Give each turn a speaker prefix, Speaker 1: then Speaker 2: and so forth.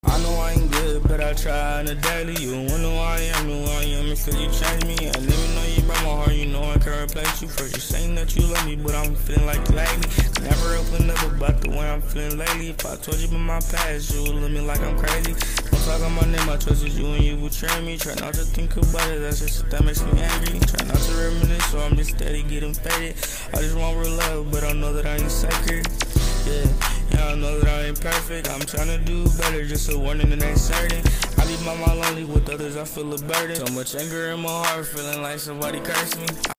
Speaker 1: I know I ain't good, but I try on a daily. You wonder who I am, it's cause you changed me. And even though you broke my heart, you know I can't replace you. First you saying that you love me, but I'm feeling like you like me. Never open up about the way I'm feeling lately. If I told you about my past, you would look me like I'm crazy. Don't talk on my name, I trusted you and you betray me. Try not to think about it, that's just that makes me angry. Try not to reminisce, so I'm just steady getting faded. I just want real love, but I know that I ain't sacred. Yeah, I know that I ain't perfect. I'm trying to do better, just a warning and ain't certain. I be by my lonely, with others I feel a burden. So much anger in my heart, feeling like somebody cursed me.